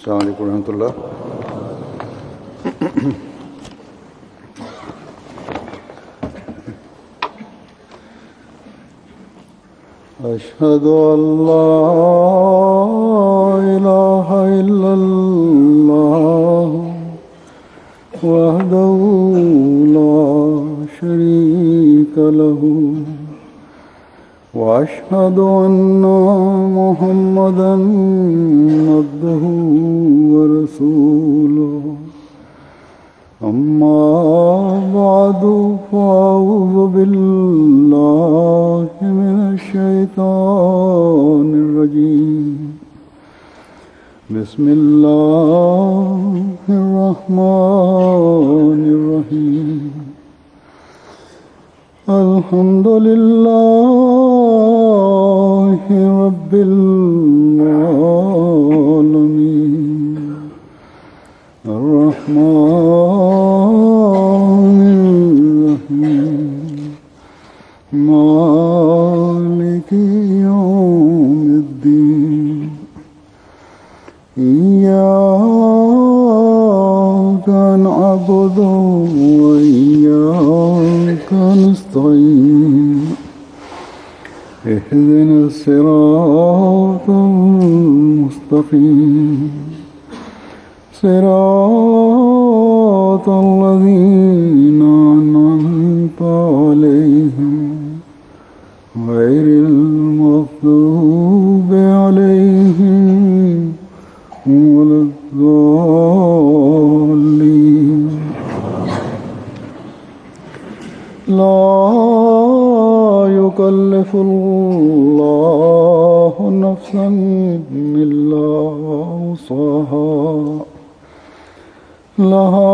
अस्सलाम वालेकुम रहमतुल्लाह। अशहदु अल्ला इलाहा इल्लल्लाह वहदहु ला शरीका लहू वअशहदु अन्ना मुहम्मदन अब्दुहु व रसूलुहु अम्मा बअदु फ़अऊज़ु बिल्लाहि मिनश शैतानिर रजीम। बिस्मिल्लाहिर रहमानिर रहीम। अल्हम्दुलिल्लाहि रब्बिल आलमीन अर्रहमानिर रहीम मालिकि यौमिद्दीन। इय्याका नअबुदु व इय्याका नस्तईन। इहदिनस सिरातल मुस्तक़ीम सिरातल लज़ीना अनअमता अलैहिम गैरिल मग़्दूबि अलैहिम वलद्दाल्लीन। ला युकल्लिफुल्लाहु नफ्सन इल्ला वुसअहा लहा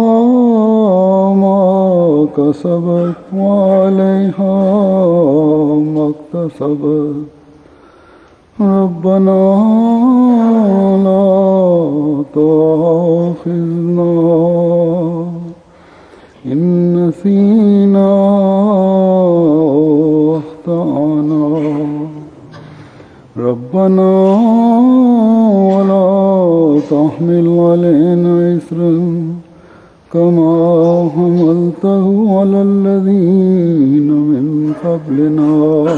मा कसबत व अलैहा मक्तसबत। रब्बना ला तुआखिज़ना इन नसीना व अख़्ताअना। रब्बना वला तहमिल अलैना इस्रन कमा हमलतहु अलल लज़ीना मिन क़ब्लिना।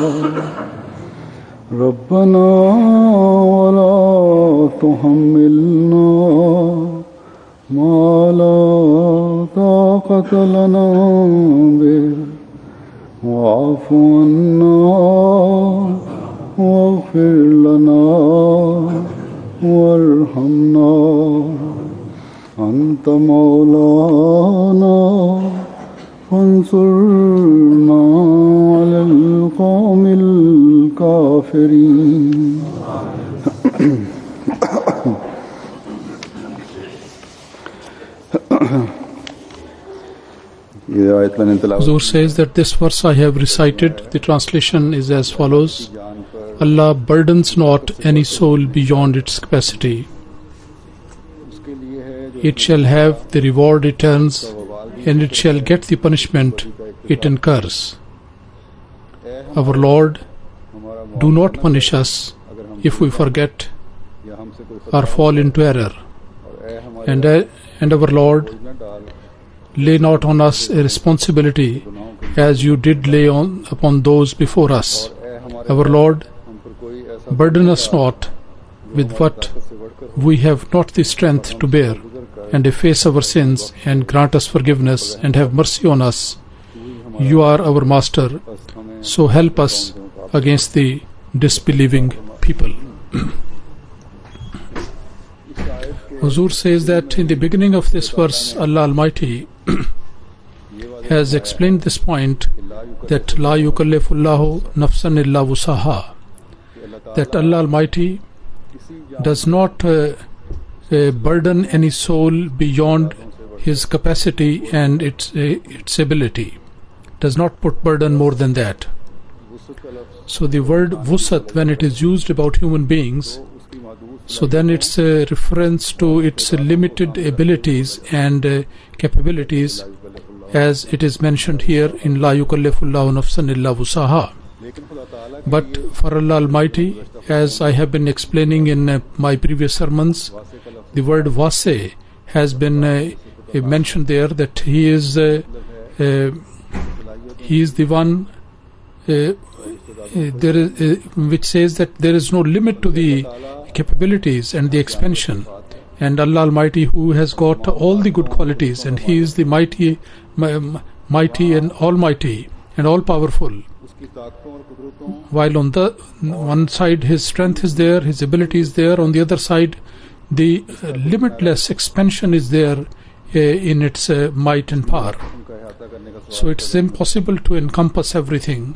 रब्बना वला तुहम्मिलना मा ला ताक़त लना बिही वअफ़ु अन्ना वग़फ़िर लना वरहमना अंत मौलाना फंसुरना अलल क़ौमिल काफ़िरीन। Huzur says that this verse I have recited, the translation is as follows: Allah burdens not any soul beyond its capacity. It shall have the reward it earns, and it shall get the punishment it incurs. Our Lord, do not punish us if we forget or fall into error. And our Lord, lay not on us a responsibility as you did lay upon those before us. Our Lord, burden us not with what we have not the strength to bear, and efface our sins and grant us forgiveness and have mercy on us. You are our Master, so help us against the disbelieving people. Huzur says that in the beginning of this verse, Allah Almighty has explained this point, that La yukallifullahu nafsan illa wusaha, that Allah Almighty does not burden any soul beyond his capacity and its ability, does not put burden more than that. So the word wusat, when it is used about human beings, so then it's a reference to its limited abilities and capabilities, as it is mentioned here in La yukallifullahu nafsan illa wusaha. But for Allah Almighty, as I have been explaining in my previous sermons, the word wase has been mentioned there, that he is the one there is, which says that there is no limit to the capabilities and the expansion, and Allah Almighty, who has got all the good qualities, and He is the mighty and almighty and all powerful. While on the one side His strength is there, His ability is there, on the other side the limitless expansion is there in its might and power. So it's impossible to encompass everything.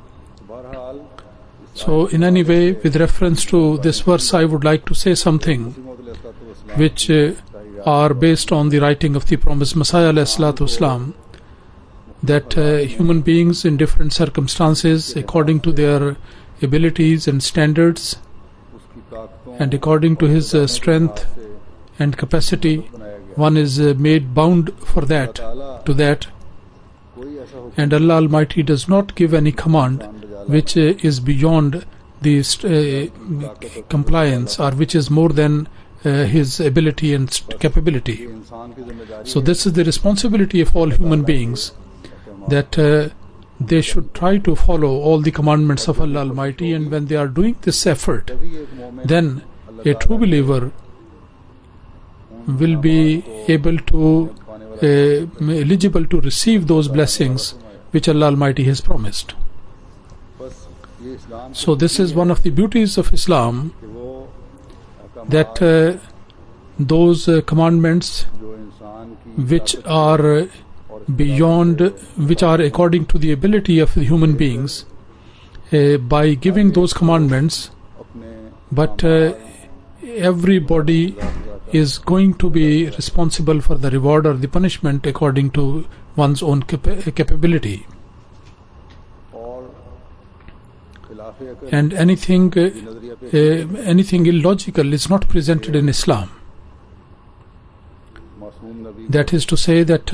So in any way, with reference to this verse, I would like to say something which are based on the writing of the promised Messiah ﷺ, that human beings in different circumstances, according to their abilities and standards, and according to his strength and capacity, one is made bound for that, to that. And Allah Almighty does not give any command which is beyond the compliance, or which is more than His ability and capability. So this is the responsibility of all human beings, that they should try to follow all the commandments of Allah Almighty, and when they are doing this effort, then a true believer will be able to eligible to receive those blessings which Allah Almighty has promised. So this is one of the beauties of Islam, that those commandments which are beyond, which are according to the ability of the human beings, by giving those commandments, but everybody is going to be responsible for the reward or the punishment according to one's own capability. And anything illogical is not presented in Islam. That is to say that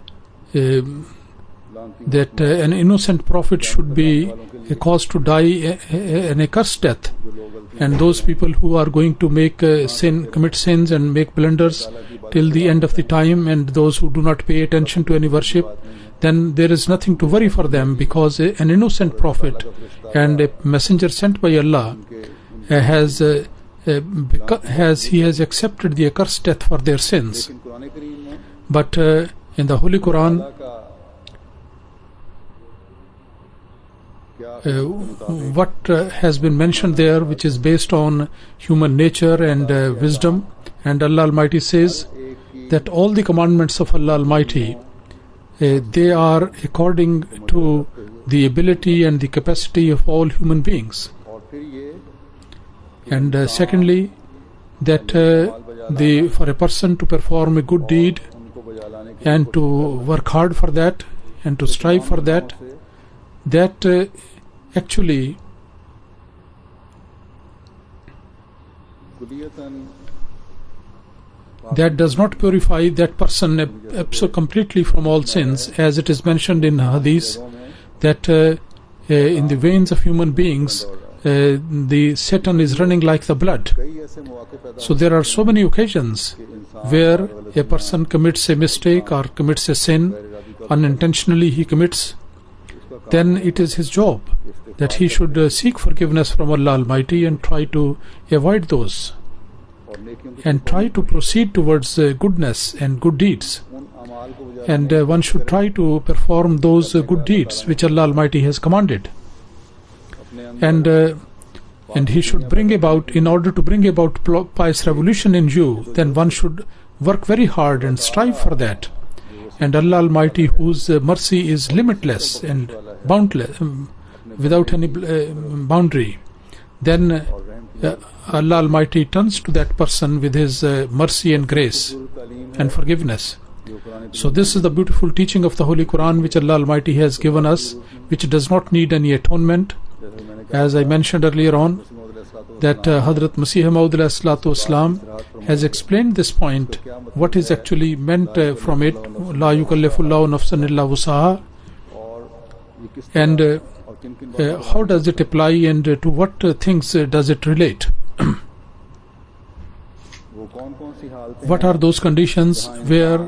an innocent prophet should be caused to die an accursed death, and those people who are going to commit sins and make blunders till the end of the time, and those who do not pay attention to any worship, then there is nothing to worry for them, because an innocent prophet and a messenger sent by Allah has accepted the accursed death for their sins. But in the Holy Quran, what has been mentioned there, which is based on human nature and wisdom, and Allah Almighty says that all the commandments of Allah Almighty, they are according to the ability and the capacity of all human beings. And secondly, that for a person to perform a good deed and to work hard for that and to strive for that, that actually that does not purify that person completely from all sins, as it is mentioned in Hadith that in the veins of human beings the Satan is running like the blood. So there are so many occasions where a person commits a mistake or commits a sin, unintentionally he commits, then it is his job that he should seek forgiveness from Allah Almighty and try to avoid those, and try to proceed towards goodness and good deeds. And one should try to perform those good deeds which Allah Almighty has commanded. And he should bring about, in order to bring about pious revolution in you, then one should work very hard and strive for that. And Allah Almighty, whose mercy is limitless and boundless, without any boundary, then Allah Almighty turns to that person with His mercy and grace and forgiveness. So this is the beautiful teaching of the Holy Quran which Allah Almighty has given us, which does not need any atonement. As I mentioned earlier on, that Hazrat Masih Maud ﷺ has explained this point, what is actually meant from it, La yukallifullahu nafsan illa wusaha, and how does it apply, and to what things does it relate. वो कौन-कौन सी हालतें What are those conditions where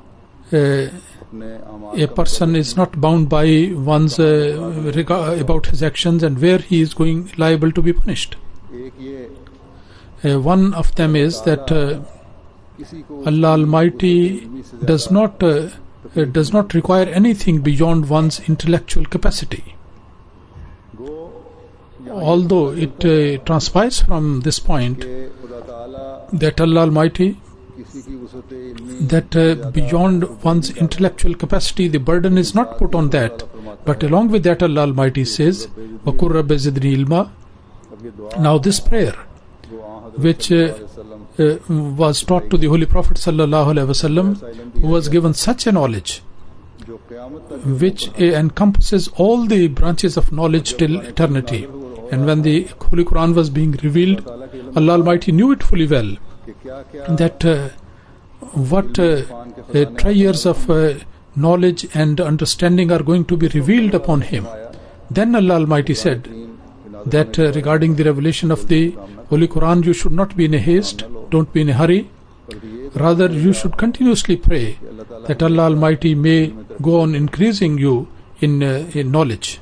a person is not bound by one's about his actions, and where he is going liable to be punished? एक ये One of them is that किसी को Allah Almighty does not require anything beyond one's intellectual capacity. Go Although it transpires from this point के खुदा ताला that Allah Almighty, किसी की वसअत इल्मी that beyond one's intellectual capacity the burden is not put on that, but along with that Allah Almighty says وَقُرْ رَبِّ زِدْنِي عِلْمًا. अब ये दुआ Now this prayer जो आ which वसल्लम was taught to the Holy Prophet sallallahu alaihi wasallam, who was given such a knowledge जो क़यामत तक which encompasses all the branches of knowledge till eternity. And when the Holy Quran was being revealed, Allah Almighty knew it fully well कि क्या-क्या that what treasures of knowledge and understanding are going to be revealed upon him. Then Allah Almighty said that regarding the revelation of the Holy Quran, you should not be in a haste, don't be in a hurry. Rather, you should continuously pray that Allah Almighty may go on increasing you in knowledge.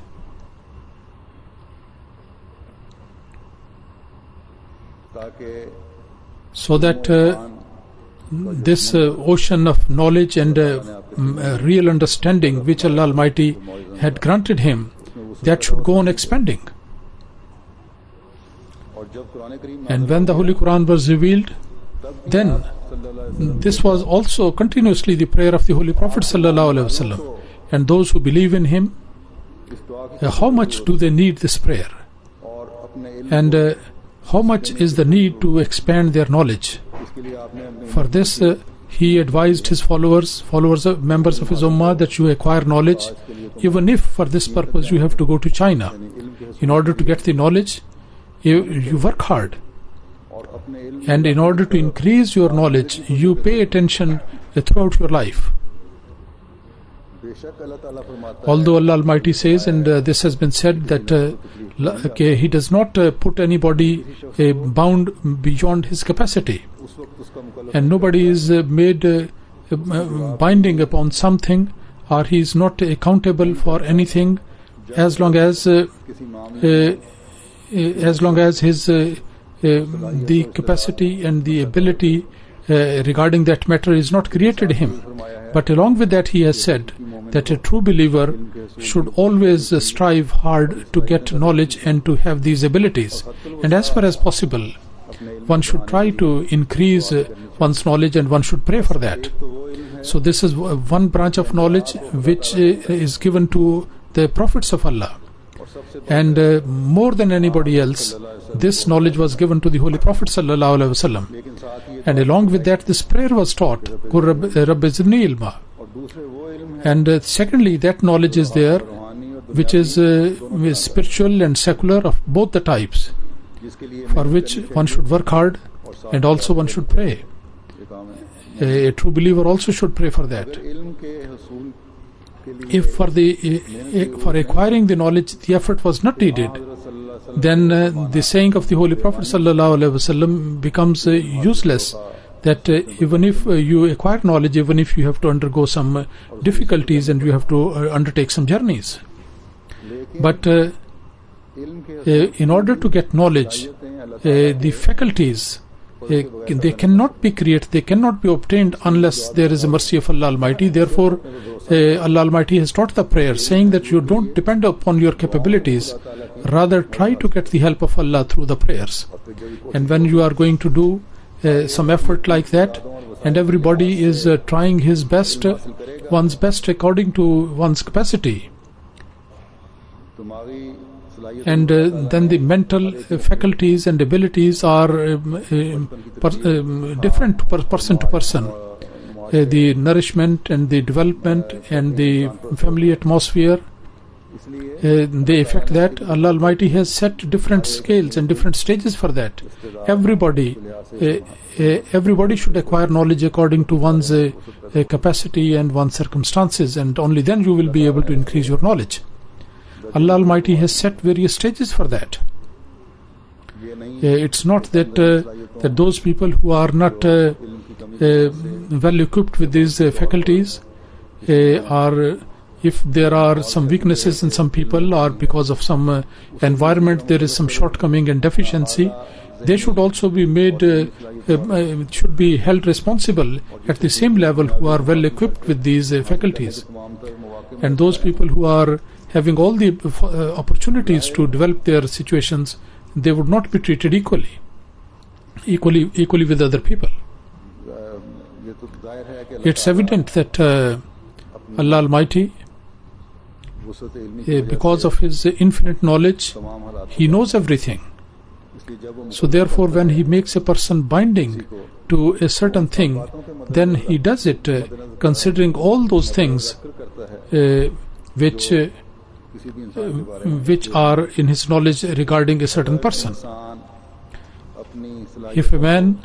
ताकि So that this ocean of knowledge and real understanding which Allah Almighty had granted him, that should go on expanding. और जब कुरान करीम And when the Holy Quran was revealed, then this was also continuously the prayer of the Holy Prophet sallallahu alaihi wasallam. And those who believe in him, इस दुआ की how much do they need this prayer? और अपने इल्म And how much is the need to expand their knowledge? इसके लिए आपने अपने For this, he advised his members of his ummah, that you acquire knowledge, even if for this purpose you have to go to China. In order to get the knowledge, you work hard. और अपने इल्म And in order to increase your knowledge, you pay attention throughout your life. बेशक अल्लाह ताला फरमाता है Although Allah Almighty says, and this has been said, that He does not put anybody bound beyond his capacity. उस वक्त उसका मुकल्लफ And nobody is made binding upon something, or he is not accountable for anything as long as किसी मामले his the capacity and the ability regarding that matter is not created him. But along with that, he has said that a true believer should always strive hard to get knowledge and to have these abilities, and as far as possible one should try to increase one's knowledge, and one should pray for that. So this is one branch of knowledge which is given to the prophets of Allah, and more than anybody else, this knowledge was given to the Holy Prophet sallallahu alaihi wasallam. लेकिन साथ ही And along with that, this prayer was taught, "Qur Rabbi zidni ilma." और दूसरे वो इल्म है And secondly, that knowledge is there रूहानी और which is spiritual and secular of both the types, जिसके लिए for which one should work hard and also one should pray. ये काम है A true believer also should pray for that. अगर इल्म के हसूल के लिए If for acquiring the knowledge the effort was not needed, हज़रत सल्लल्लाहु अलैहि वसल्लम then the saying of the Holy Prophet sallallahu alaihi wasallam becomes useless. That even if you acquire knowledge, even if you have to undergo some difficulties and you have to undertake some journeys, लेकिन but इल्म के in order to get knowledge, the faculties they cannot be created, they cannot be obtained unless there is a mercy of Allah Almighty. Therefore, Allah Almighty has taught the prayer, saying that you don't depend upon your capabilities, rather try to get the help of Allah through the prayers. And when you are going to do some effort like that, and everybody is trying his best, one's best according to one's capacity, दिमागी सलाहियत and then the mental faculties and abilities are different person to person. The nourishment and the development and the family atmosphere, इसलिए the effect that Allah Almighty has set different scales and different stages for that. Everybody should acquire knowledge according to one's capacity and one's circumstances, and only then you will be able to increase your knowledge. Allah Almighty has set various stages for that. It's not that that those people who are not well equipped with these faculties are, if there are some weaknesses in some people, or because of some environment there is some shortcoming and deficiency, they should also be made, should be held responsible at the same level who are well equipped with these faculties. And those people who are having all the opportunities to develop their situations, they would not be treated equally with other people. It's evident that Allah Almighty, because of His infinite knowledge, He knows everything. So therefore, when He makes a person binding to a certain thing, then He does it considering all those things which are in His knowledge regarding a certain person. If a man,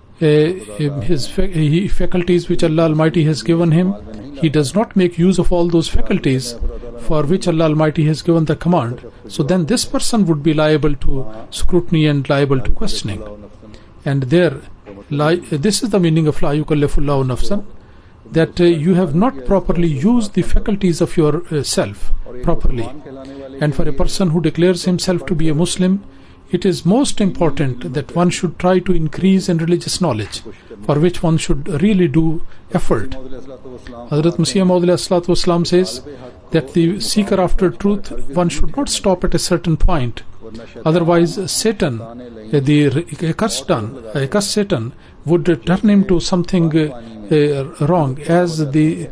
his faculties which Allah Almighty has given him, he does not make use of all those faculties for which Allah Almighty has given the command, so then this person would be liable to scrutiny and liable to questioning. And this is the meaning of La yukallifullahu nafsan, that you have not properly used the faculties of yourself properly. And for a person who declares himself to be a Muslim, it is most important that one should try to increase in religious knowledge, for which one should really do effort. Hazrat Masih Maud says that the seeker after truth, one should not stop at a certain point. Otherwise, Satan, the accursed Satan, would turn him to something wrong, as the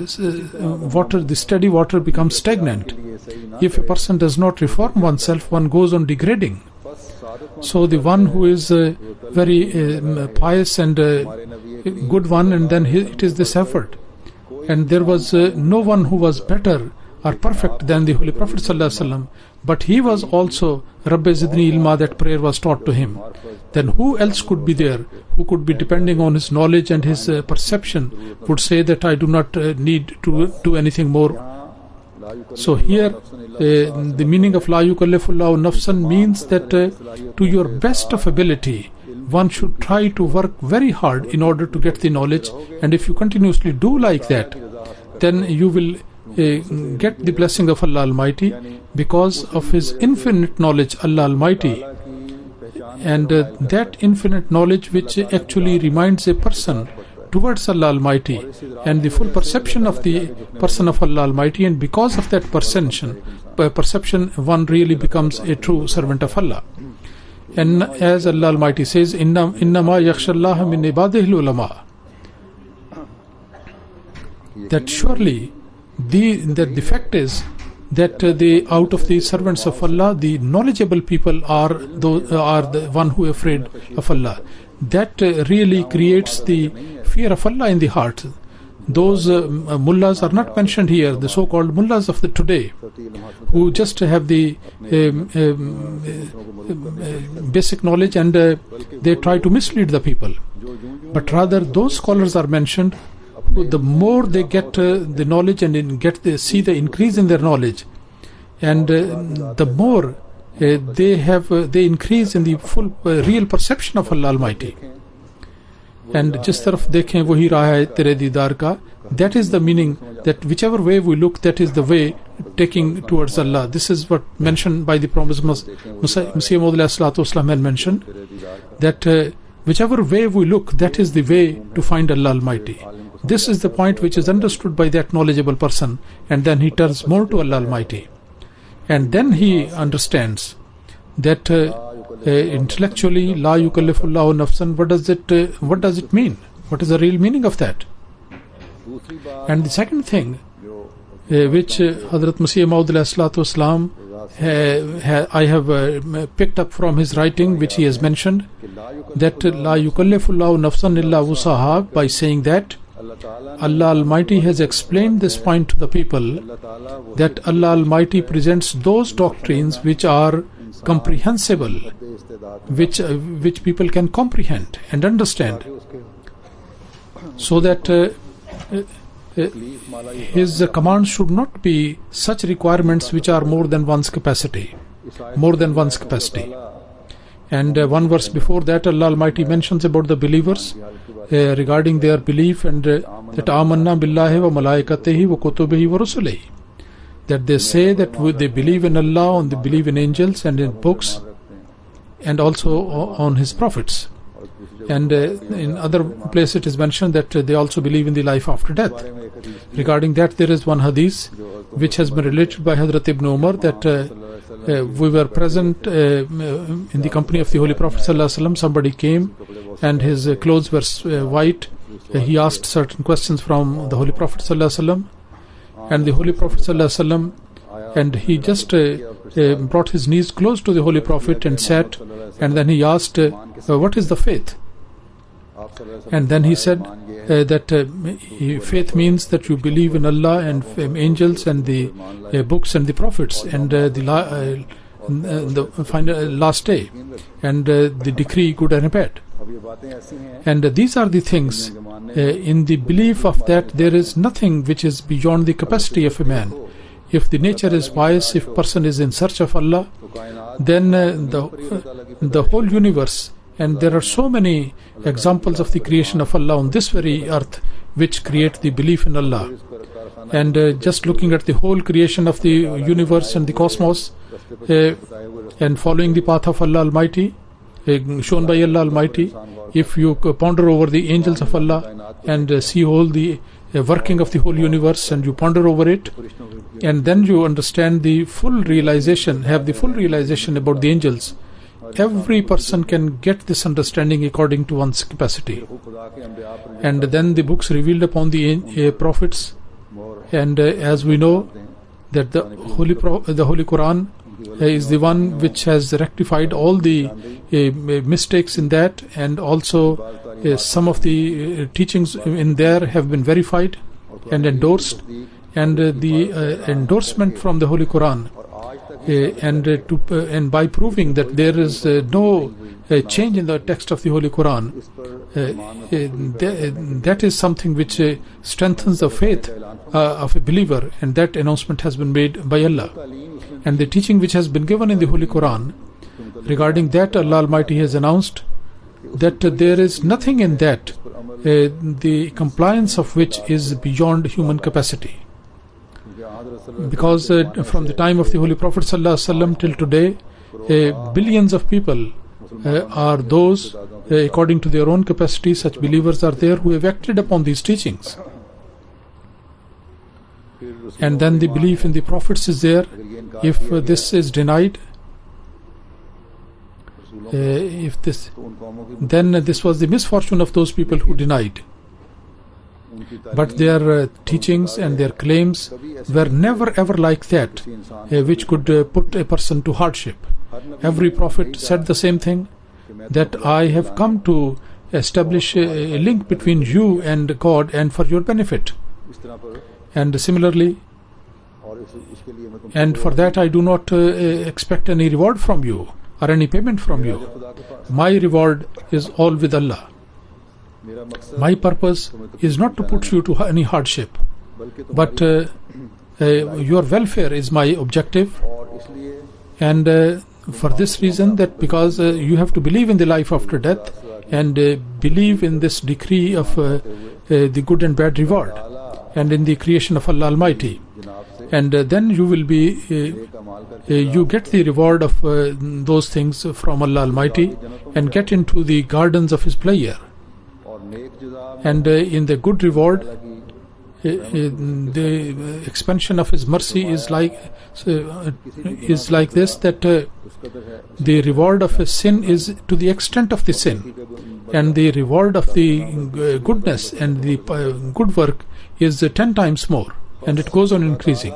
steady water becomes stagnant. If a person does not reform oneself, one goes on degrading. So the one who is very pious and good one, and then it is this effort. And there was no one who was better or perfect than the Holy Prophet ﷺ, but he was also Rabbi Zidni Ilma, that prayer was taught to him. Then who else could be there, who could be, depending on his knowledge and his perception, would say that I do not need to do anything more? So here the meaning of La yukallifullahu nafsan means that to your best of ability, one should try to work very hard in order to get the knowledge. And if you continuously do like that, then you will get the blessing of Allah Almighty, because of His infinite knowledge, Allah Almighty. And that infinite knowledge which actually reminds a person towards Allah Almighty and the full perception of the person of Allah Almighty, and because of that perception one really becomes a true servant of Allah. And as Allah Almighty says, Inna ma yakhshallaha min ibadihil ulama, that surely the fact is that out of the servants of Allah, the knowledgeable people are the one who are afraid of Allah. That really creates the fear of Allah in the heart. Those mullahs are not mentioned here, the so-called mullahs of the today, who just have the basic knowledge and they try to mislead the people. But rather those scholars are mentioned, the more they get the knowledge and see the increase in their knowledge, and the more they increase in the full real perception of Allah Almighty. And जिस तरफ देखें वही राह है तेरे दीदार का, that is the meaning, that whichever way we look, that is the way taking towards Allah. This is what mentioned by the Prophet Masih Maud had mentioned, that whichever way we look, that is the way to find Allah Almighty. This is the point which is understood by that knowledgeable person, and then he turns more to Allah Almighty, and then he understands that intellectually, La yukallifullahu nafsan, what does it mean? What is the real meaning of that? And the second thing which Hazrat Masih Maud I have picked up from his writing, which he has mentioned, that La yukallifullahu nafsan illa wusaha, by saying that Allah Almighty has explained this point to the people, that Allah Almighty presents those doctrines which are comprehensible, which people can comprehend and understand, so that his commands should not be such requirements which are more than one's capacity. And one verse before that, Allah Almighty mentions about the believers regarding their belief, and that amanna billahi wa malaikatihi wa kutubihi wa rusulihi, that they say that they believe in Allah and they believe in angels and in books and also on His prophets. And in other places it is mentioned that they also believe in the life after death. Regarding that, there is one hadith which has been related by Hazrat Ibn Umar, that we were present in the company of the Holy Prophet ﷺ. Somebody came and his clothes were white. He asked certain questions from the Holy Prophet ﷺ, and the Holy Prophet ﷺ, and he just brought his knees close to the Holy Prophet and sat, and then he asked, what is the faith? And then he said that faith means that you believe in Allah and angels and the books and the prophets and the final last day and the decree good and bad. And these are the things in the belief of that there is nothing which is beyond the capacity of a man. If the nature is pious, if person is in search of Allah, then the whole universe, and there are so many examples of the creation of Allah on this very earth which create the belief in Allah. And just looking at the whole creation of the universe and the cosmos and following the path of Allah Almighty, shown by Allah Almighty, if you ponder over the angels of Allah and see all the working of the whole universe and you ponder over it, and then you understand the full realization, have the full realization about the angels. Every person can get this understanding according to one's capacity. And then the books revealed upon the prophets, and as we know that the Holy Quran is the one which has rectified all the mistakes in that, and also some of the teachings in there have been verified and endorsed, and the endorsement from the Holy Quran and by proving that there is no change in the text of the Holy Quran, that is something which strengthens the faith of a believer, and that announcement has been made by Allah. And the teaching which has been given in the Holy Quran regarding that, Allah Almighty has announced that there is nothing in that the compliance of which is beyond human capacity. Because from the time of the Holy Prophet ﷺ till today, billions of people are those, according to their own capacity, such believers are there who have acted upon these teachings. And then the belief in the prophets is there. If this is denied, then this was the misfortune of those people who denied. But their teachings and their claims were never ever like that, which could put a person to hardship. Every prophet said the same thing, that I have come to establish a link between you and God and for your benefit. And similarly, and for that I do not expect any reward from you or any payment from you. My reward is all with Allah. My purpose is not to put you to any hardship, but your welfare is my objective. And for this reason, that because you have to believe in the life after death and believe in this decree of the good and bad reward and in the creation of Allah Almighty, and then you will be you get the reward of those things from Allah Almighty and get into the gardens of His pleasure. And in the good reward, the expansion of His mercy is like this, that the reward of a sin is to the extent of the sin, and the reward of the goodness and the good work is 10 times more, and it goes on increasing.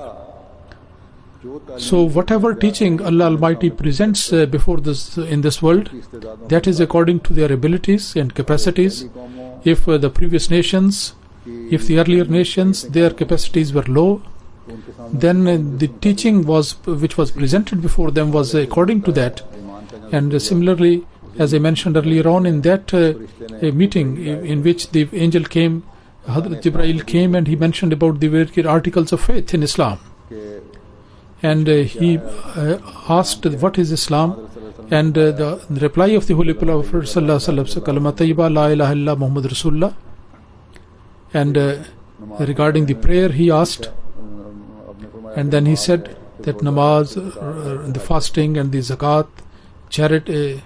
So whatever teaching Allah Almighty presents before this in this world, that is according to their abilities and capacities. If the previous nations, if the earlier nations, their capacities were low, then the teaching which was presented before them was according to that. And similarly, as I mentioned earlier on, in that meeting in which the angel came, Hazrat Jibreel came, and he mentioned about the various articles of faith in Islam. And he asked, what is Islam? And the reply of the Holy Prophet sallallahu alaihi wasallam, kalama tayyiba la ilaha illa Muhammad Rasulullah. And regarding the prayer he asked, and then he said that namaz, the fasting and the zakat, charity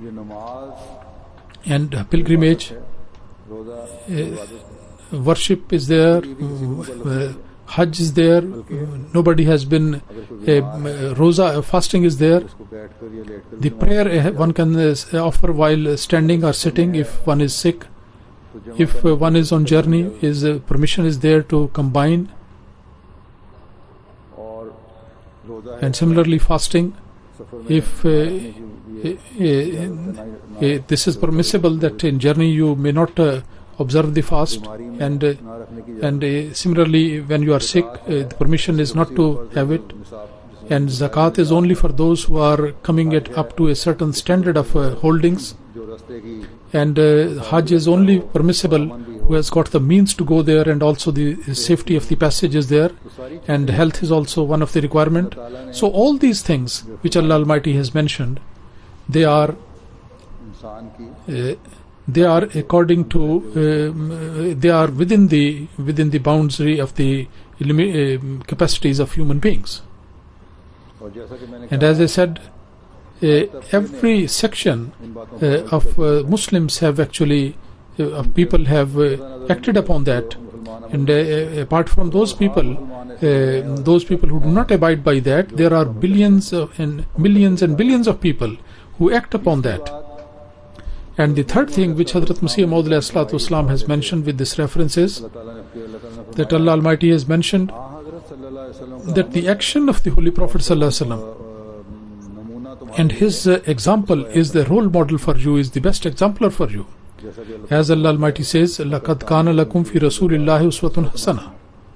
and pilgrimage, worship is there, Hajj is there, nobody has been, Roza, fasting is there. The prayer one can offer while standing or sitting if one is sick. If one is on journey, his permission is there to combine. And similarly fasting, if this is permissible that in journey you may not observe the fast, and similarly when you are sick, the permission is not to have it. And zakat is only for those who are coming up to a certain standard of holdings. And Hajj is only permissible who has got the means to go there, and also the safety of the passage is there, and health is also one of the requirement. So all these things which Allah Almighty has mentioned, they are according to they are within the boundary of the capacities of human beings. And as I said, every section of Muslims have actually people have acted upon that, and apart from those people who do not abide by that, there are billions and millions and billions of people who act upon that. And the third thing which Hazrat Masih Maud ﷺ has mentioned with this reference is that Allah Almighty has mentioned that the action of the Holy Prophet ﷺ and his example is the role model for you, is the best exemplar for you. As Allah Almighty says, لَقَدْ كَانَ لَكُمْ فِي رَسُولِ اللَّهِ أُسْوَةٌ حَسَنَةٌ,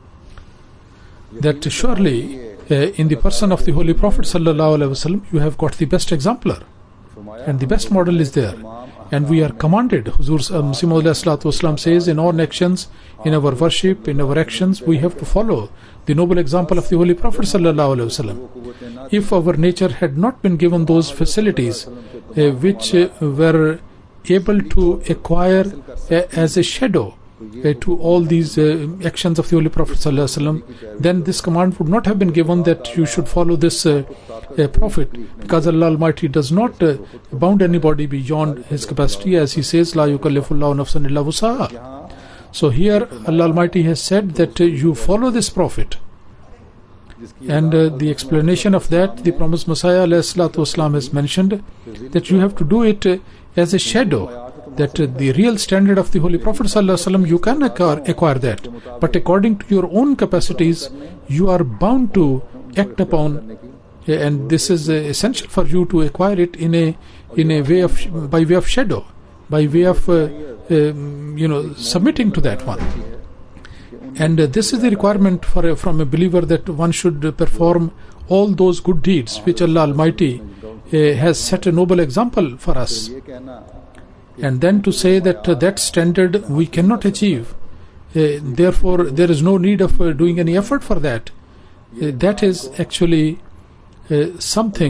that surely in the person of the Holy Prophet ﷺ you have got the best exemplar, and the best model is there. And we are commanded, Huzur Masih Maud ﷺ says, in all actions, in our worship, in our actions, we have to follow the noble example of the Holy Prophet ﷺ. If our nature had not been given those facilities which were able to acquire as a shadow to all these actions of the Holy Prophet ﷺ, then this command would not have been given that you should follow this Prophet, because Allah Almighty does not bound anybody beyond his capacity, as he says, La yukallifullahu nafsan illa wusaha. So here Allah Almighty has said that you follow this Prophet, and the explanation of that, the promised Messiah ﷺ has mentioned that you have to do it as a shadow, that the real standard of the Holy Prophet ﷺ you can acquire that, but according to your own capacities you are bound to act upon, and this is essential for you to acquire it in a way of, by way of shadow, by way of submitting to that one. And this is the requirement from a believer, that one should perform all those good deeds which Allah Almighty has set a noble example for us. And then to say that that standard we cannot achieve, therefore there is no need of doing any effort for that, that is actually something.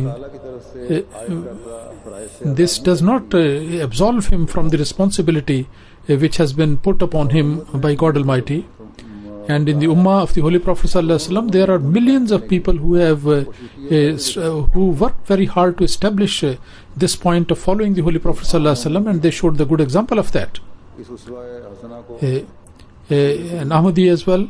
This does not absolve him from the responsibility which has been put upon him by God Almighty. And in the Ummah of the Holy Prophet ﷺ, there are millions of people who have who worked very hard to establish this point of following the Holy Prophet ﷺ, and they showed the good example of that. And Ahmadi as well,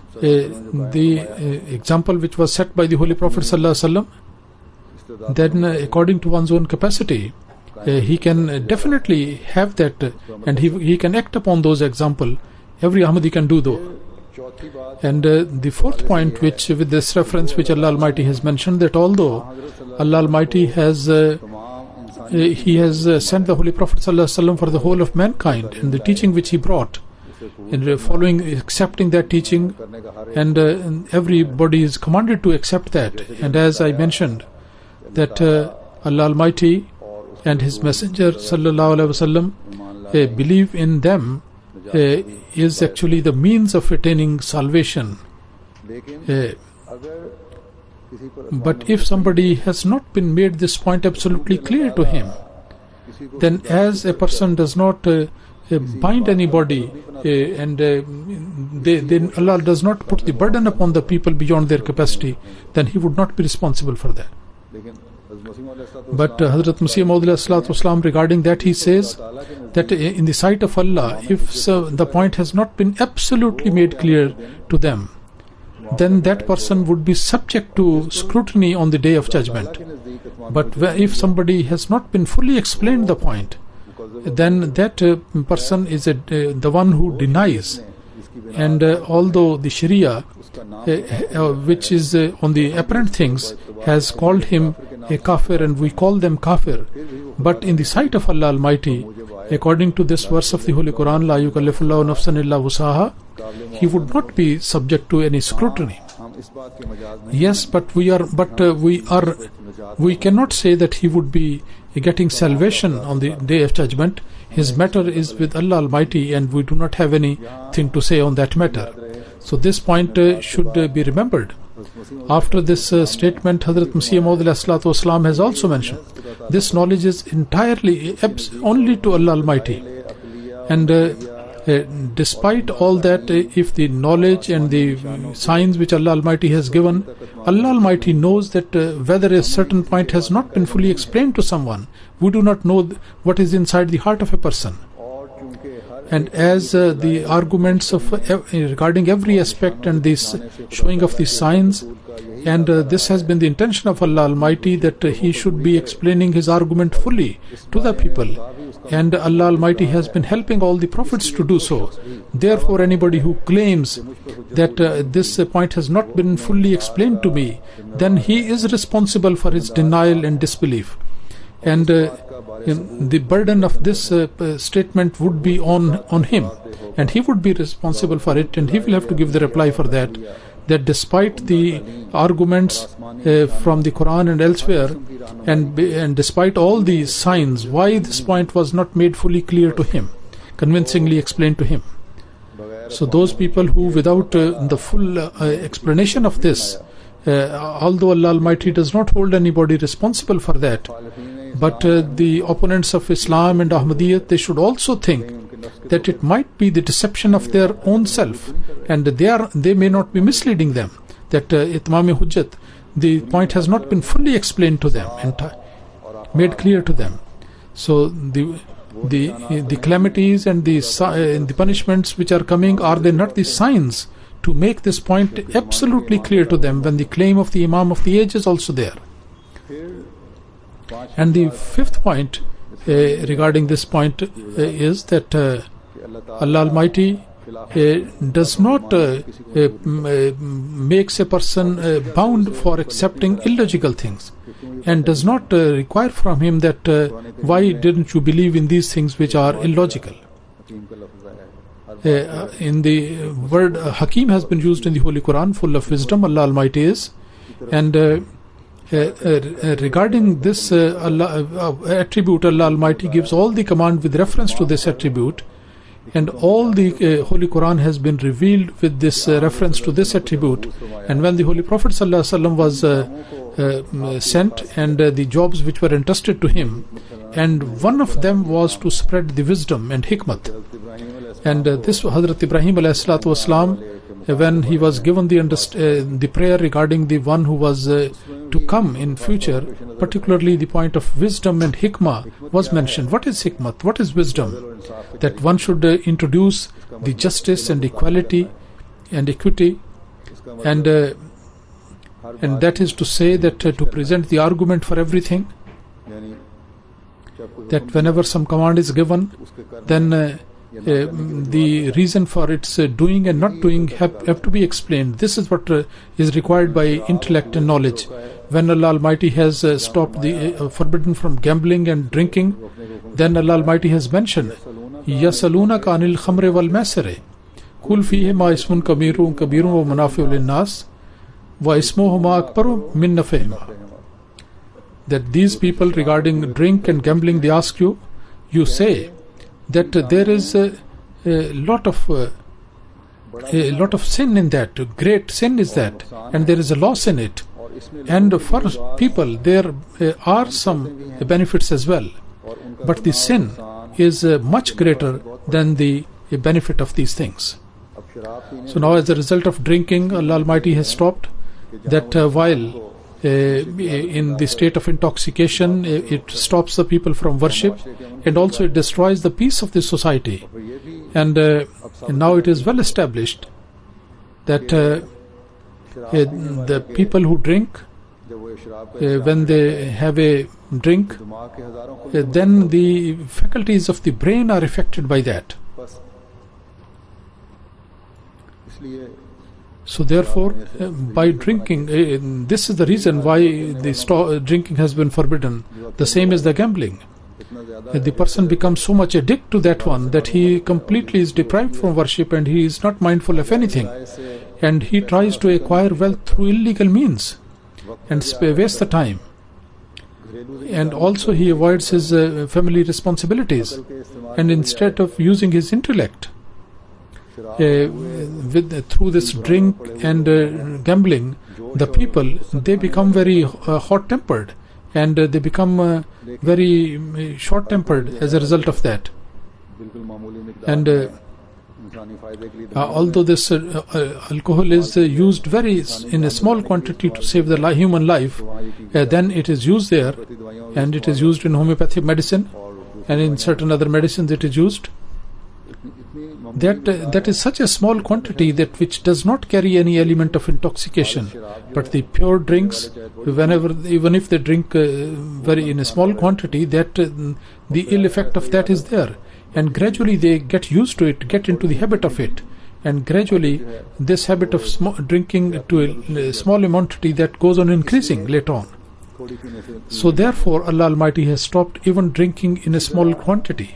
the example which was set by the Holy Prophet ﷺ, then according to one's own capacity, he can definitely have that, and he can act upon those example. Every Ahmadi can do though. And the fourth point, which with this reference which Allah Almighty has mentioned, that although Allah Almighty has He has sent the Holy Prophet ﷺ for the whole of mankind, and the teaching which he brought, and following, accepting that teaching, and everybody is commanded to accept that. And as I mentioned, that Allah Almighty and His Messenger sallallahu alaihi wasallam believe in them is actually the means of attaining salvation. किसी पर But if somebody has not been made this point absolutely clear to him, किसी को then as a person does not bind anybody and then Allah does not put the burden upon the people beyond their capacity, then he would not be responsible for that. लेकिन But Hazrat Masih Maud Wasalam, regarding that, he says that in the sight of Allah, if the point has not been absolutely made clear to them, then that person would be subject to scrutiny on the day of judgment. But if somebody has not been fully explained the point, then that person is the one who denies. And although the Sharia, which is on the apparent things, has called him a kafir, and we call them kafir, but in the sight of Allah Almighty, according to this verse of the Holy Quran, La yukallifullahu nafsan illa wusaha, he would not be subject to any scrutiny. Yes, but we cannot say that he would be getting salvation on the day of judgment. His matter is with Allah Almighty, and we do not have anything to say on that matter. So this point should be remembered. After this statement, Hazrat Masih Maud Wasalam has also mentioned, this knowledge is entirely only to Allah Almighty. And despite all that, if the knowledge and the signs which Allah Almighty has given, Allah Almighty knows that whether a certain point has not been fully explained to someone, we do not know what is inside the heart of a person. And as the arguments of regarding every aspect and this showing of the signs, and this has been the intention of Allah Almighty, that He should be explaining His argument fully to the people, and Allah Almighty has been helping all the prophets to do so. Therefore, anybody who claims that this point has not been fully explained to me, then he is responsible for his denial and disbelief. And the burden of this statement would be on him, and he would be responsible for it, and he will have to give the reply for that despite the arguments from the Quran and elsewhere, and despite all these signs, why this point was not made fully clear to him, convincingly explained to him. So those people who, without the full explanation of this, although Allah Almighty does not hold anybody responsible for that, but the opponents of Islam and Ahmadiyyat, they should also think that it might be the deception of their own self, and they may not be misleading them, that Itmam-e-Hujjat, the point has not been fully explained to them and made clear to them. So the calamities and the punishments which are coming, are they not the signs to make this point absolutely clear to them, when the claim of the Imam of the age is also there? And the fifth point regarding this point is that Allah Almighty does not makes a person bound for accepting illogical things, and does not require from him that why didn't you believe in these things which are illogical. In the word Hakim has been used in the Holy Quran, full of wisdom Allah Almighty is, and regarding this attribute, Allah Almighty gives all the command with reference to this attribute, and all the Holy Quran has been revealed with this reference to this attribute. And when the Holy Prophet ﷺ was sent, and the jobs which were entrusted to him, and one of them was to spread the wisdom and hikmat, and this Hazrat Ibrahim ﷺ, when he was given the prayer regarding the one who was to come in future, particularly the point of wisdom and hikmah was mentioned. What is hikmat? What is wisdom? That one should introduce the justice and equality and equity, and that is to say that to present the argument for everything, that whenever some command is given, then the reason for its doing and not doing have to be explained. This is what is required by intellect and knowledge. When Allah Almighty has stopped the forbidden from gambling and drinking, then Allah Almighty has mentioned, يَسَلُونَكَ عَنِ الْخَمْرِ وَالْمَيْسِرِ قُلْ فِيهِمَا اسْمٌ كَبِيرٌ وَمَنَافِعُ لِلنَّاسِ وَإِسْمُهُمَا أَكْبَرُ مِنْ نَفْعِهِمَا. That these people regarding drink and gambling, they ask you, you say that there is a lot of sin in that, great sin is that, and there is a loss in it. And for people, there are some benefits as well. But the sin is much greater than the benefit of these things. So now, as a result of drinking, Allah Almighty has stopped that while in the state of intoxication, it stops the people from worship, and also it destroys the peace of the society. And now it is well established that the people who drink, when they have a drink, then the faculties of the brain are affected by that. So therefore, by drinking, this is the reason why the drinking has been forbidden. The same as the gambling. The person becomes so much addicted to that one that he completely is deprived from worship, and he is not mindful of anything. And he tries to acquire wealth through illegal means and wastes the time. And also he avoids his family responsibilities, and instead of using his intellect through this drink and gambling, the people, they become very hot-tempered, and they become very short-tempered as a result of that. And although this alcohol is used very in a small quantity to save the human life, then it is used there, and it is used in homeopathic medicine, and in certain other medicines it is used. That is such a small quantity that which does not carry any element of intoxication. But the pure drinks, even if they drink very in a small quantity, that the ill effect of that is there, and gradually they get used to it, get into the habit of it, and gradually this habit of drinking to a small quantity, that goes on increasing later on. So therefore Allah Almighty has stopped even drinking in a small quantity.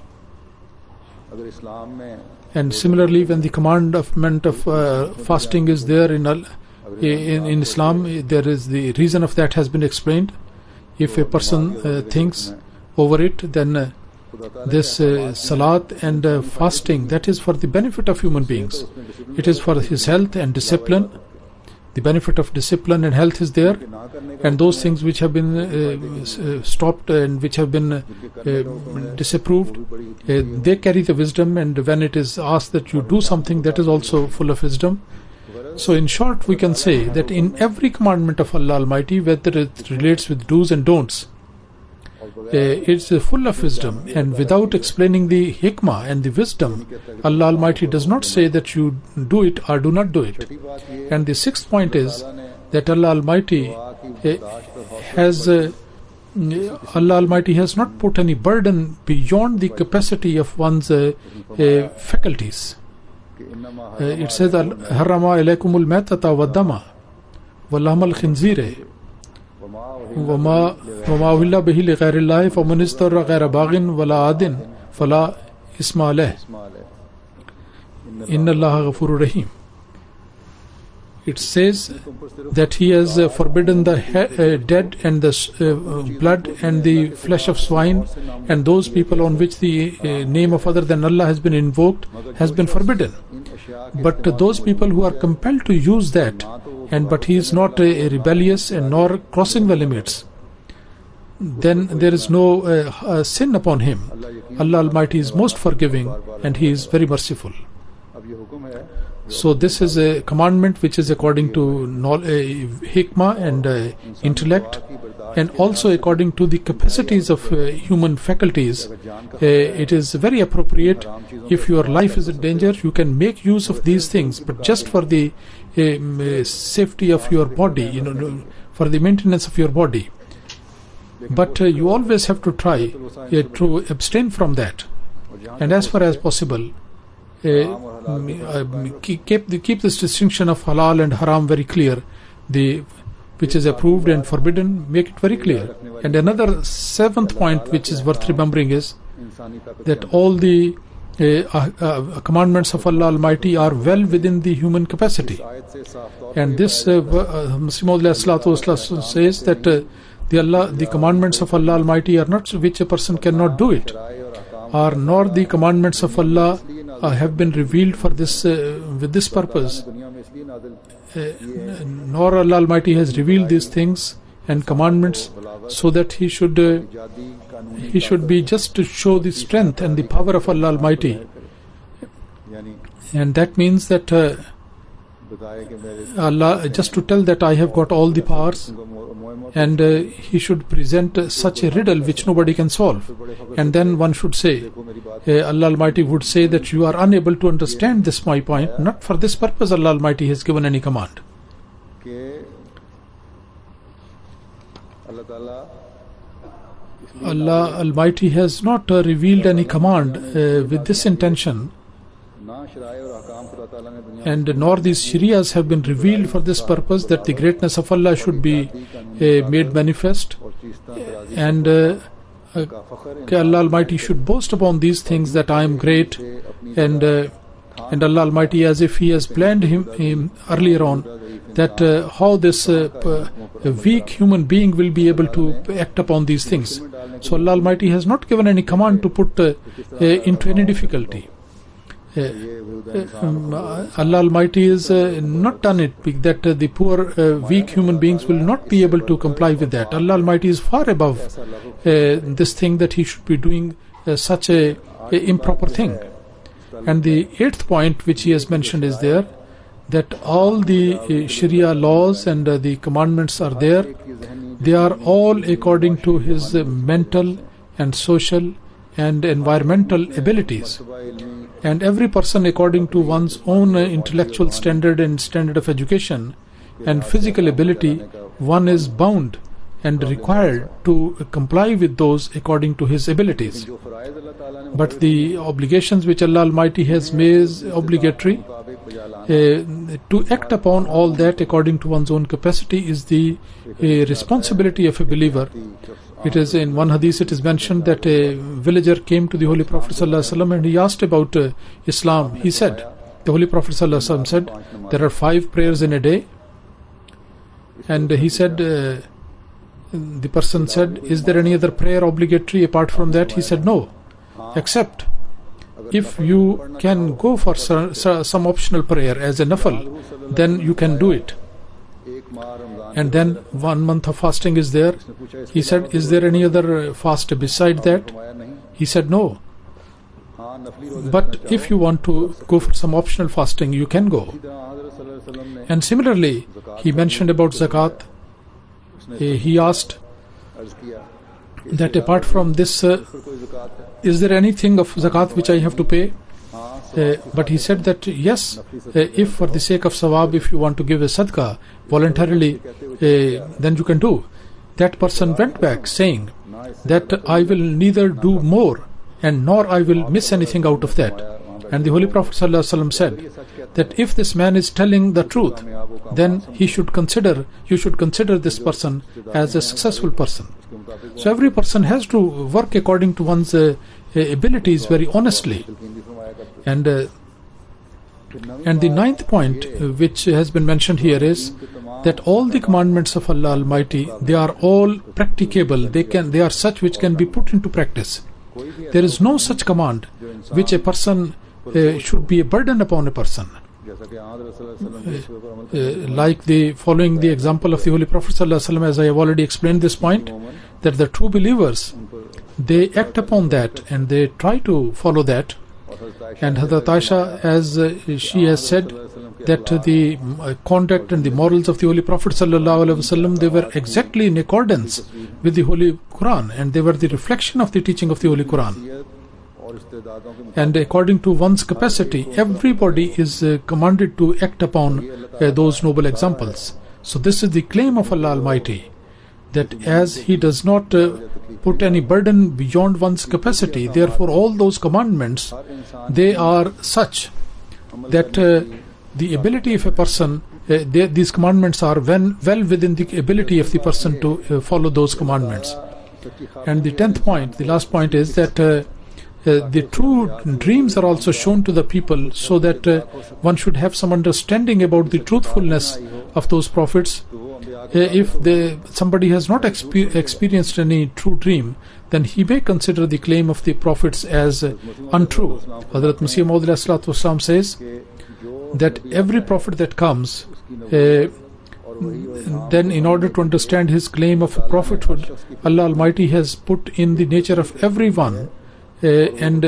And similarly, when the commandment of fasting is there in Islam, there is the reason of that has been explained. If a person thinks over it, then this salat and fasting, that is for the benefit of human beings. It is for his health and discipline. The benefit of discipline and health is there, and those things which have been stopped and which have been disapproved, they carry the wisdom, and when it is asked that you do something, that is also full of wisdom. So in short, we can say that in every commandment of Allah Almighty, whether it relates with do's and don'ts, it's full of wisdom, and without explaining the hikmah and the wisdom, Allah Almighty does not say that you do it or do not do it. And the sixth point is that Allah Almighty has not put any burden beyond the capacity of one's faculties. It says, harrama alaykumul maitata wa dama wa lahmal khinzire وما أهل به لغير الله فمن اضطر غير باغ ولا عاد فلا إثم عليه إن الله غفور رحيم. It says that he has forbidden the dead and the blood and the flesh of swine, and those people on which the name of other than Allah has been invoked has been forbidden. But those people who are compelled to use that, but he is not rebellious and nor crossing the limits, then there is no sin upon him. Allah Almighty is most forgiving, and he is very merciful. So this is a commandment which is according to hikmah and intellect, and also according to the capacities of human faculties. It is very appropriate. If your life is in danger, you can make use of these things, but just for the safety of your body, for the maintenance of your body. But you always have to try to abstain from that, and as far as possible, keep this distinction of halal and haram very clear. Which is approved and forbidden, make it very clear. And another seventh point which is worth remembering is that all the commandments of Allah Almighty are well within the human capacity. And this Masih Maud says that the commandments of Allah Almighty are not which a person cannot do it, or nor the commandments of Allah have been revealed for this with this purpose, nor Allah Almighty has revealed these things and commandments so that he should be just to show the strength and the power of Allah Almighty. And that means that Allah, just to tell that I have got all the powers, and he should present such a riddle which nobody can solve. And then one should say, Allah Almighty would say that you are unable to understand this my point. Not for this purpose Allah Almighty has given any command. Allah Almighty has not revealed any command with this intention, and nor these Sharias have been revealed for this purpose, that the greatness of Allah should be made manifest, and Allah Almighty should boast upon these things that I am great, and Allah Almighty, as if He has planned him earlier on, that how this weak human being will be able to act upon these things. So Allah Almighty has not given any command to put into any difficulty. Allah Almighty is not done it that the poor weak human beings will not be able to comply with that. Allah Almighty is far above this thing that He should be doing such a improper thing. And the 8th point which He has mentioned is there, that all the Sharia laws and the commandments are there. They are all according to his mental and social and environmental abilities. And every person according to one's own intellectual standard and standard of education and physical ability, one is bound and required to comply with those according to his abilities. But the obligations which Allah Almighty has made obligatory, to act upon all that according to one's own capacity is the responsibility of a believer. It is in one hadith it is mentioned that a villager came to the Holy Prophet ﷺ and he asked about Islam. He said, the Holy Prophet ﷺ said, there are 5 prayers in a day. And he said, the person said, is there any other prayer obligatory apart from that? He said, no, except if you can go for some optional prayer as a nafal, then you can do it. And then 1 month of fasting is there. He said, is there any other fast beside that? He said, no. But if you want to go for some optional fasting, you can go. And similarly, he mentioned about zakat. He asked that apart from this, is there anything of zakat which I have to pay? But he said that yes, if for the sake of sawab, if you want to give a sadaqah voluntarily, then you can do. That person went back saying that I will neither do more and nor I will miss anything out of that. And the Holy Prophet ﷺ said that if this man is telling the truth, then you should consider this person as a successful person. So every person has to work according to one's abilities very honestly. And the 9th point which has been mentioned here is that all the commandments of Allah Almighty, they are all practicable. They are such which can be put into practice. There is no such command which a person should be a burden upon a person. Like following the example of the Holy Prophet ﷺ, as I have already explained this point, that the true believers, they act upon that and they try to follow that. And Hazrat Aisha, as she has said, that the conduct and the morals of the Holy Prophet ﷺ, they were exactly in accordance with the Holy Quran, and they were the reflection of the teaching of the Holy Quran. And according to one's capacity, everybody is commanded to act upon those noble examples. So this is the claim of Allah Almighty, that as He does not put any burden beyond one's capacity, therefore all those commandments, they are such that the ability of a person, these commandments are well within the ability of the person to follow those commandments. And the 10th point, the last point, is that the true dreams are also shown to the people, so that one should have some understanding about the truthfulness of those prophets. If somebody has not experienced any true dream, then he may consider the claim of the prophets as untrue. Hazrat Masih Maud says that every prophet that comes, then in order to understand his claim of prophethood, Allah Almighty has put in the nature of everyone, and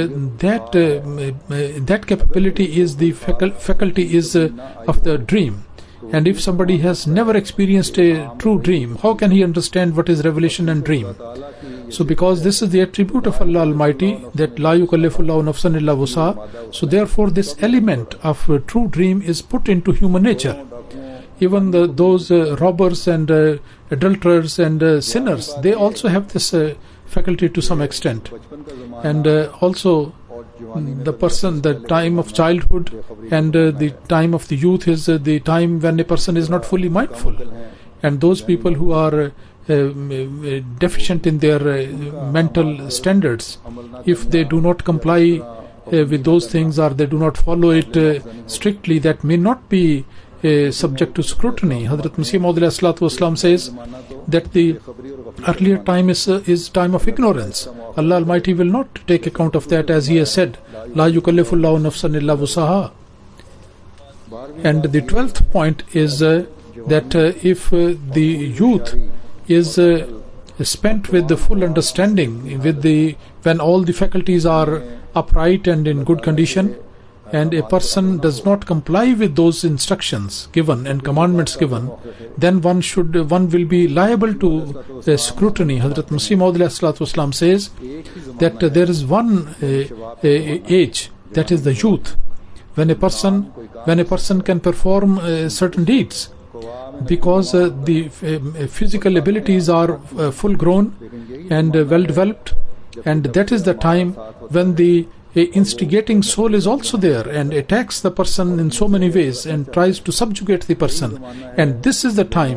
that capability is the faculty is of the dream. And if somebody has never experienced a true dream, how can he understand what is revelation and dream? So because this is the attribute of Allah Almighty, that La yukallifullahu nafsan illa wusaha, so therefore this element of true dream is put into human nature. Even those robbers and adulterers and sinners, they also have this faculty to some extent. And also the person, the time of childhood and the time of the youth is the time when a person is not fully mindful. And those people who are deficient in their mental standards, if they do not comply with those things or they do not follow it strictly, that may not be subject to scrutiny. Hazrat Masih Maud ﷺ says that the earlier time is time of ignorance. Allah Almighty will not take account of that, as He has said, La yukallifullahu nafsan illa wusaha. And the 12th point is that if the youth is spent with the full understanding, when all the faculties are upright and in good condition, and a person does not comply with those instructions given and commandments given, then one will be liable to scrutiny. Hazrat Masih Maud ﷺ says that there is one age, that is the youth, when a person can perform certain deeds, because the physical abilities are full grown and well developed, and that is the time when the instigating soul is also there and attacks the person in so many ways and tries to subjugate the person. And this is the time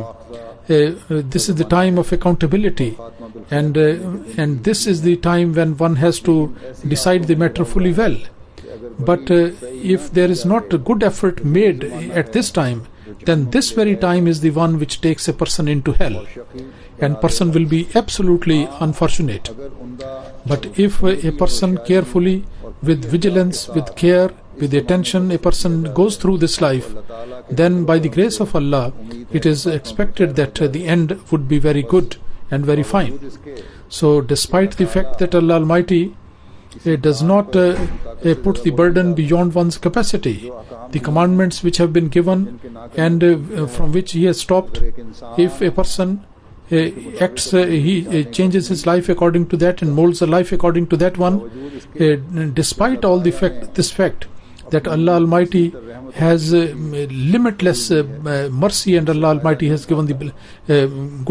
of accountability, and this is the time when one has to decide the matter fully well. But if there is not a good effort made at this time, then this very time is the one which takes a person into hell, and person will be absolutely unfortunate. But if a person carefully, with vigilance, with care, with attention, a person goes through this life, then by the grace of Allah, it is expected that the end would be very good and very fine. So despite the fact that Allah Almighty does not put the burden beyond one's capacity, the commandments which have been given and from which he has stopped, if a person acts, he changes his life according to that and molds the life according to that one, despite all this fact that Allah Almighty has limitless mercy, and Allah Almighty has given the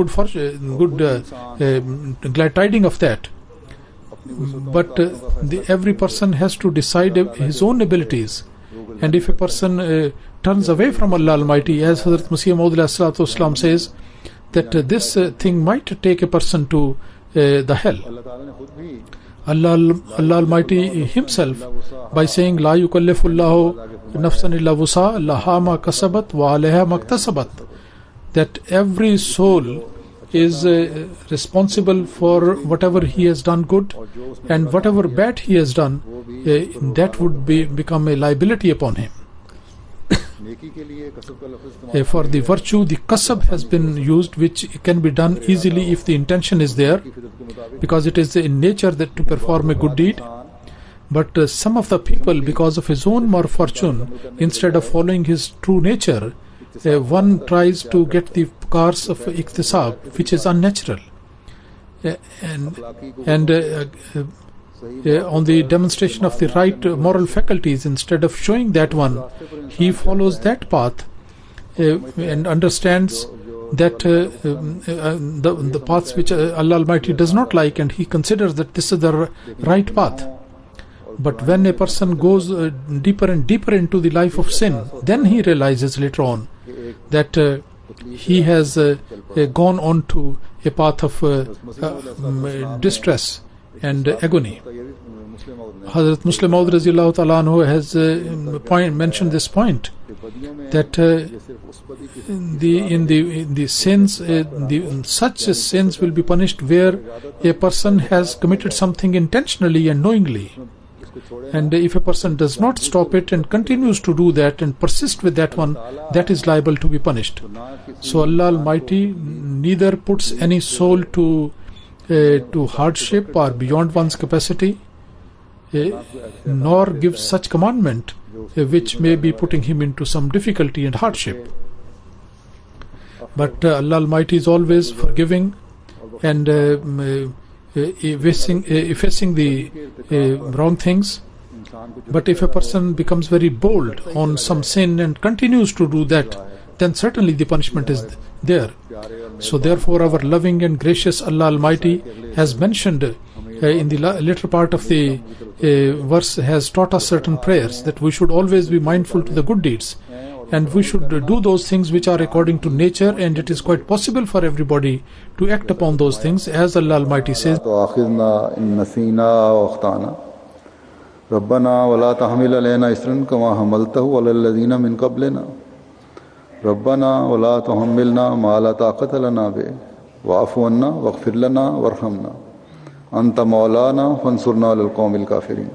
glad tiding of that. But every person has to decide his own abilities, and if a person turns away from Allah Almighty, as Hazrat Masih Maud ﷺ says, that this thing might take a person to the hell. Allah Almighty Himself, by saying La yukallifullahu nafsan illa wusaha laha ma kasabat wa alayha maktasabat, that every soul is responsible for whatever he has done good, and whatever bad he has done, that would become a liability upon him. For the virtue, the kasab has been used, which can be done easily if the intention is there, because it is in nature that to perform a good deed. But some of the people, because of his own misfortune, instead of following his true nature, one tries to get the cars of iktisab, which is unnatural, and on the demonstration of the right moral faculties, instead of showing that one, he follows that path and understands that the paths which Allah Almighty does not like, and he considers that this is the right path. But when a person goes deeper and deeper into the life of sin, then he realizes later on that he has gone on to a path of distress and agony. Hazrat Muslim Maud Raziyallahu Ta'ala Anhu has mentioned this point, that in the sins, such sins will be punished where a person has committed something intentionally and knowingly. And if a person does not stop it and continues to do that and persist with that one, that is liable to be punished. So Allah Almighty neither puts any soul to hardship or beyond one's capacity, nor gives such commandment which may be putting him into some difficulty and hardship. But Allah Almighty is always forgiving and effacing the wrong things. But if a person becomes very bold on some sin and continues to do that, then certainly the punishment is there. So therefore our loving and gracious Allah Almighty has mentioned in the later part of the verse, has taught us certain prayers, that we should always be mindful to the good deeds, and we should do those things which are according to nature, and it is quite possible for everybody to act upon those things, as Allah Almighty says, ربنا ولا تحمل علينا إصرا كما حملته على الذين من قبلنا ربنا ولا تحملنا ما لا طاقة لنا به واعف عنا واغفر لنا وارحمنا أنت مولانا فانصرنا على القوم الكافرين.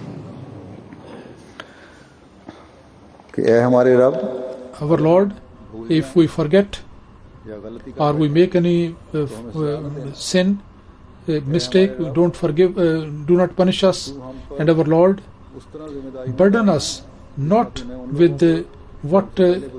کہ اے ہمارے رب, our Lord, if we forget or we make any sin, mistake, don't forgive, do not punish us, and our Lord, burden us not with what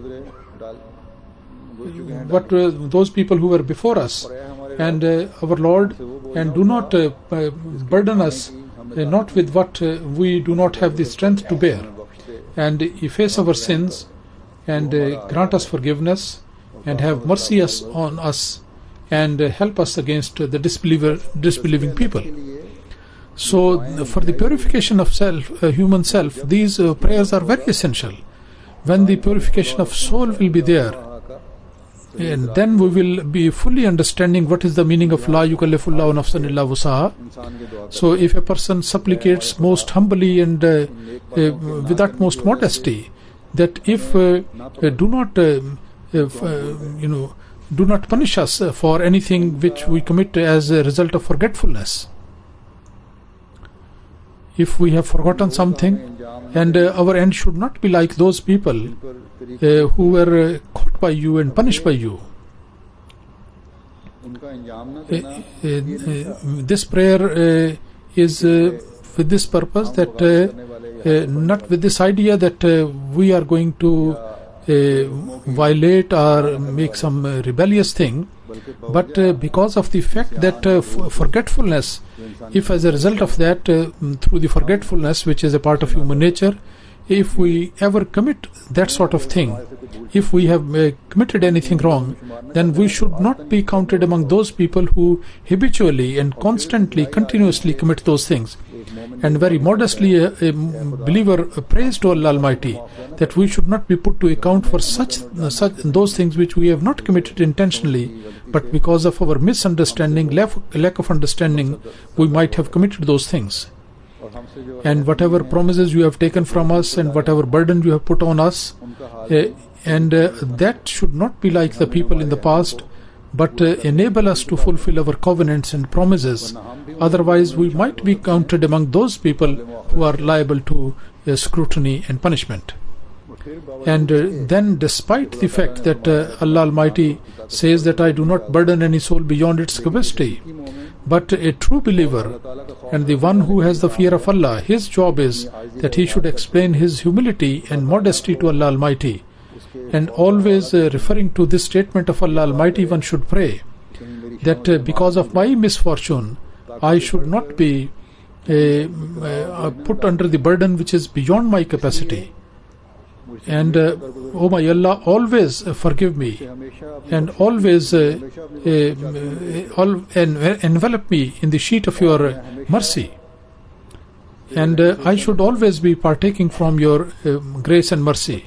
those people who were before us, and our Lord, and do not burden us not with what we do not have the strength to bear, and efface our sins and grant us forgiveness and have mercy on us and help us against the disbelieving people. So for the purification of human self, these prayers are very essential. When the purification of soul will be there, and then we will be fully understanding what is the meaning of La yukallifullahu nafsan illa wusaha. So if a person supplicates most humbly and with utmost modesty, that if do not punish us for anything which we commit as a result of forgetfulness. If we have forgotten something, and our end should not be like those people who were caught by you and punished by you. This prayer is with this purpose, that not with this idea that we are going to violate or make some rebellious thing, but because of the fact that forgetfulness, if as a result of that, through the forgetfulness which is a part of human nature, if we ever commit that sort of thing, if we have committed anything wrong, then we should not be counted among those people who habitually and constantly, continuously commit those things. And very modestly a believer prays to Allah Almighty that we should not be put to account for such those things which we have not committed intentionally, but because of our misunderstanding, lack of understanding, we might have committed those things. And whatever promises you have taken from us and whatever burden you have put on us, and that should not be like the people in the past, but enable us to fulfill our covenants and promises. Otherwise we might be counted among those people who are liable to scrutiny and punishment. And then, despite the fact that Allah Almighty says that I do not burden any soul beyond its capacity, but a true believer and the one who has the fear of Allah, his job is that he should explain his humility and modesty to Allah Almighty. And always referring to this statement of Allah Almighty, one should pray that because of my misfortune, I should not be put under the burden which is beyond my capacity. And oh my Allah, always forgive me and always envelop me in the sheet of your mercy. And I should always be partaking from your grace and mercy.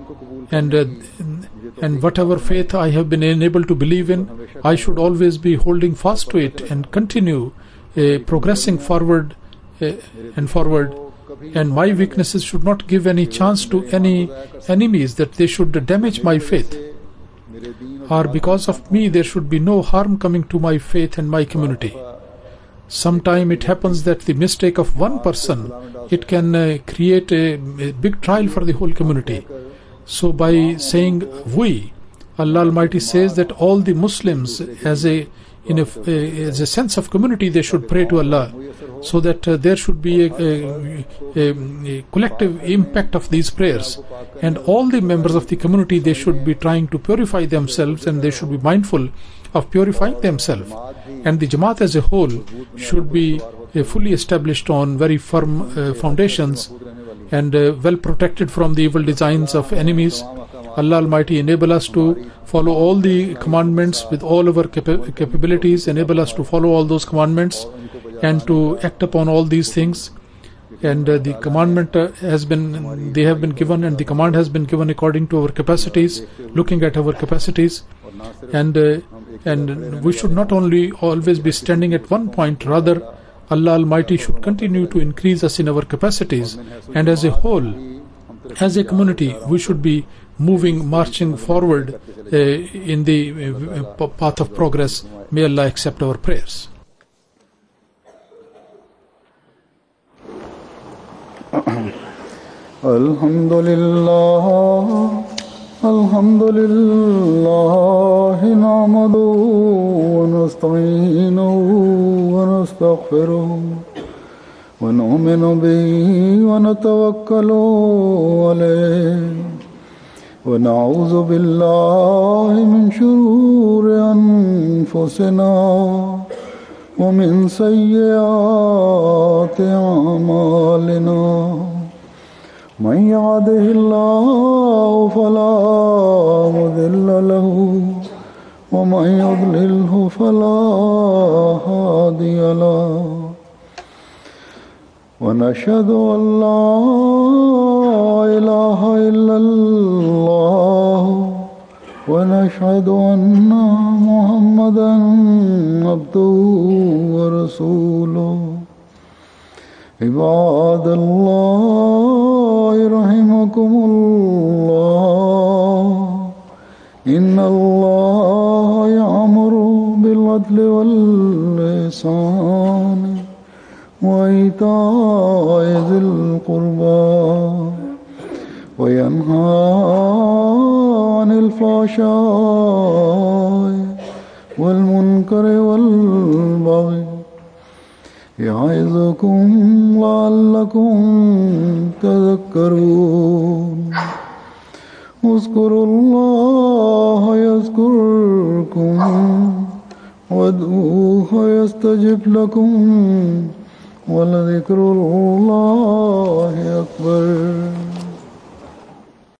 And whatever faith I have been enabled to believe in, I should always be holding fast to it and continue progressing forward and forward. And my weaknesses should not give any chance to any enemies that they should damage my faith, or because of me there should be no harm coming to my faith and my community. Sometime it happens that the mistake of one person, it can create a big trial for the whole community. So by saying we, Allah Almighty says that all the Muslims as a sense of community, they should pray to Allah, so that there should be a collective impact of these prayers, and all the members of the community, they should be trying to purify themselves, and they should be mindful of purifying themselves, and the Jamaat as a whole should be fully established on very firm foundations and well protected from the evil designs of enemies. Allah Almighty enable us to follow all the commandments with all our capabilities, enable us to follow all those commandments and to act upon all these things. And the commandment they have been given, and the command has been given according to our capacities, looking at our capacities. And we should not only always be standing at one point, rather Allah Almighty should continue to increase us in our capacities, and as a whole, as a community, we should be marching forward in the path of progress. May Allah accept our prayers. Alhamdulillah, alhamdulillah, nahmaduhu wa nasta'inuhu wa nastaghfiruh wa nu'minu bihi wa natawakkalu alayhi wa na'udhu billahi min shururi anfusina wa min sayyiati a'malina. من يهده الله فلا مضل له ومن يضلله فلا هادي له ونشهد أن لا إله إلا الله ونشهد أن محمدا عبده ورسوله. عباد الله رحمكم الله إن الله يأمر بالعدل والإحسان وإيتاء ذي القربى وينهى عن الفحشاء والمنكر والبغي يعظكم لعلكم تذكرون. اذكروا الله يذكركم وادعوه يستجب لكم ولذكر الله أكبر.